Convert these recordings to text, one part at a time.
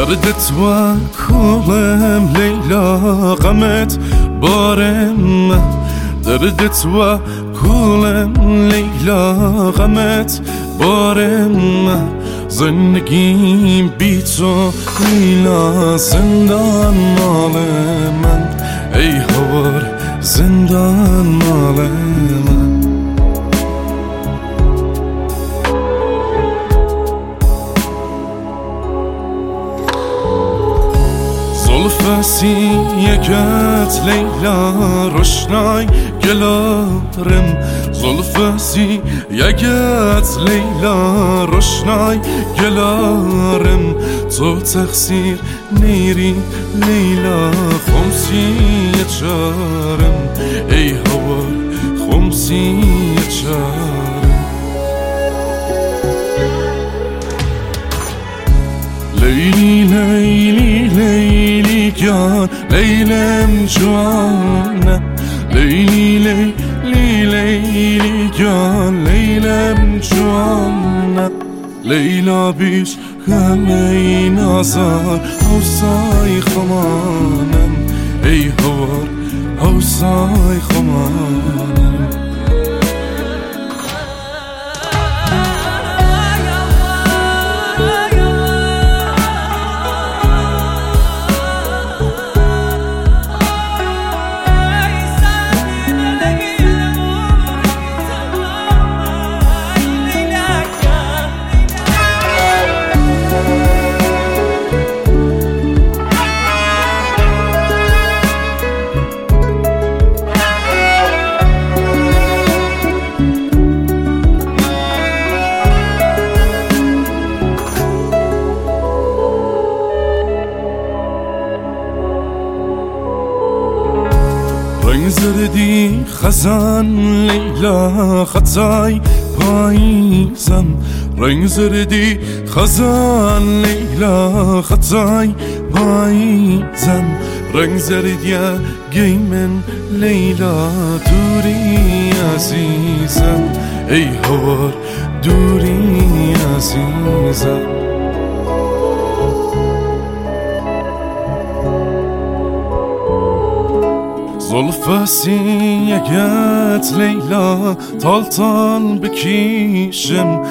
دردت و کولم لیلا غمت بارم دردت و کولم لیلا غمت بارم زندگیم بی تو لیلا زندان مال من ای هوار زندان مال من زلفسیگت لیلا روشنای گلارم زلفسیگت لیلا روشنای گلارم تو تقصیر نیری لیلا خمسی چارم ای هوا خمسی چارم لیلی لیلی لیلی گان لیلم جوانه لیلی لیلی لیلی گان لیلم جوانه لیلا بیش همه این آزار حوصای خمانم ای هوار حوصای خمانم رنگ زردی خزان لیلا خطای پاییزم رنگ زردی خزان لیلا خطای پاییزم رنگ زردی گیمن لیلا دوری عزیزم ای هوار دوری عزیزم زلفسیگت لیلا تالتان بکیشم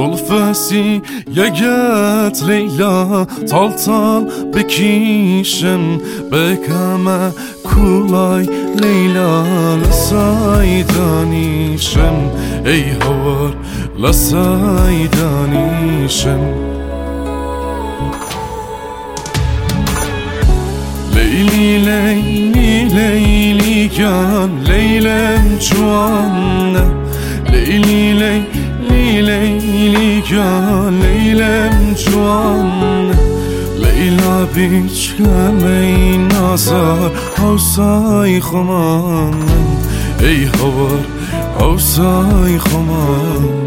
زلفسیگت لیلا تالتان بکیشم بکم کولای لیلا لسای دانیشم ای هوار لسای دانیشم لیلی لیلی لیلی گان لیلم جوانه لیلی لیلی لیلی گان لیلم جوانه لیلا بیچ همه این آزار حوصای خمانم ای هوار حوصای خمانم